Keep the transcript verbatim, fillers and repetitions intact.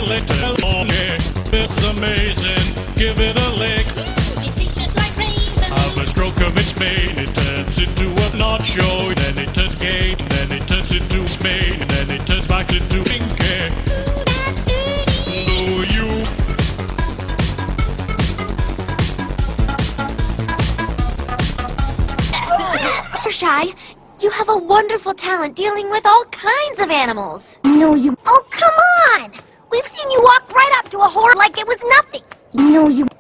little monkey. It's amazing, give it a lick. It tastes just like raisins. Have a stroke of its mane, it turns into a nacho. Then it turns gay, then it turns into Spain. Then it turns back into pinky. Ooh, that's dirty. Do you? Shy, you have a wonderful talent dealing with all kinds of animals. No, you... Oh, come on! We've seen you walk right up to a horse like it was nothing. No, you...